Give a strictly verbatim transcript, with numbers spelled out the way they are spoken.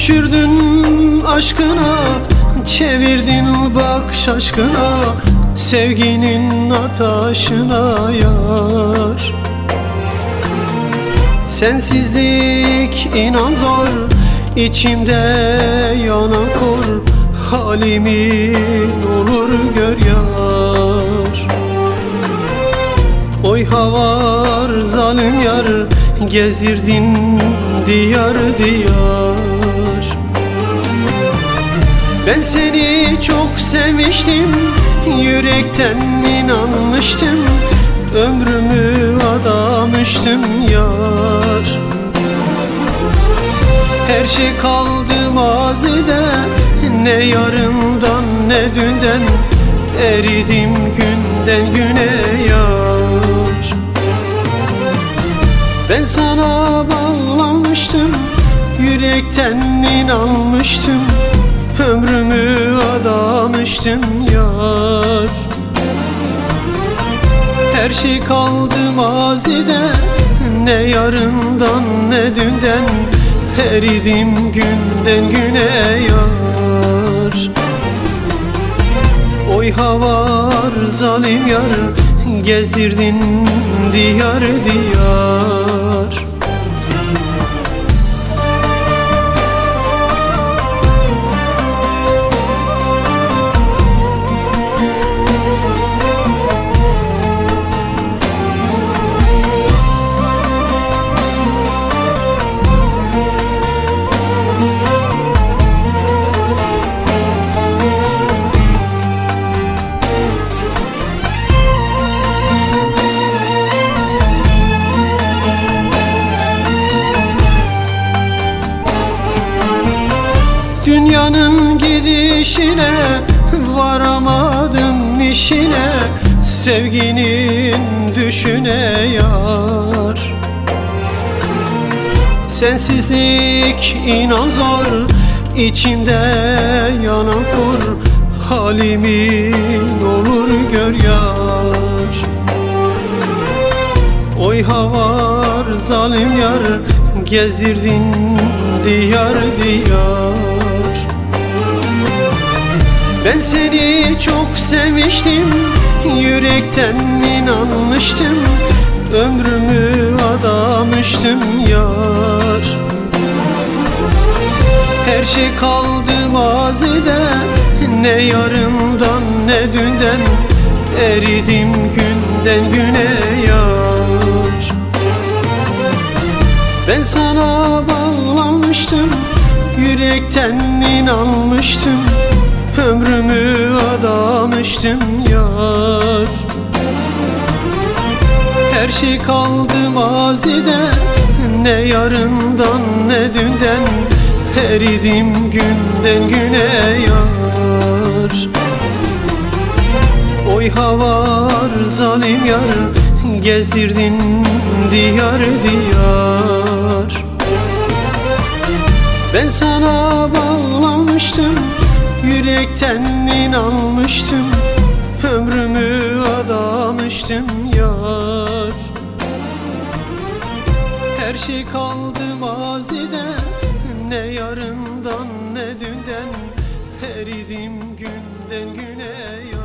Düşürdün aşkına, çevirdin bak şaşkına, sevginin ataşına yar. Sensizlik inan zor, içimde yana kor, halimin olur gör yar. Oy havar zalim yar, gezdirdin diyar diyar. Ben seni çok sevmiştim, yürekten inanmıştım, ömrümü adamıştım yar. Her şey kaldı mazide, ne yarından ne dünden, eridim günden güne yar. Ben sana bağlanmıştım, yürekten inanmıştım, ömrümü adamıştım yar. Her şey kaldı mazide, ne yarından ne dünden, eridim günden güne yar. Oy havar zalim yar, gezdirdin diyar diyar. Dünyanın gidişine, varamadım işine, sevginin düşüne yar. Sensizlik inan zor, içimde yana kor, halimin olur gör yar. Oy havar zalim yar, gezdirdin diyar diyar. Ben seni çok sevmiştim, yürekten inanmıştım, ömrümü adamıştım yar. Her şey kaldı mazide, ne yarından ne dünden, eridim günden güne yar. Ben sana bağlanmıştım, yürekten inanmıştım, ömrümü adamıştım yar. Her şey kaldı mazide, ne yarından ne dünden, eridim günden güne yar. Oy havar zalim yar, gezdirdin diyar diyar. Ben sana bağlanmıştım, yürekten inanmıştım, ömrümü adamıştım yar. Her şey kaldı mazide, ne yarından ne dünden, eridim günden güne yar.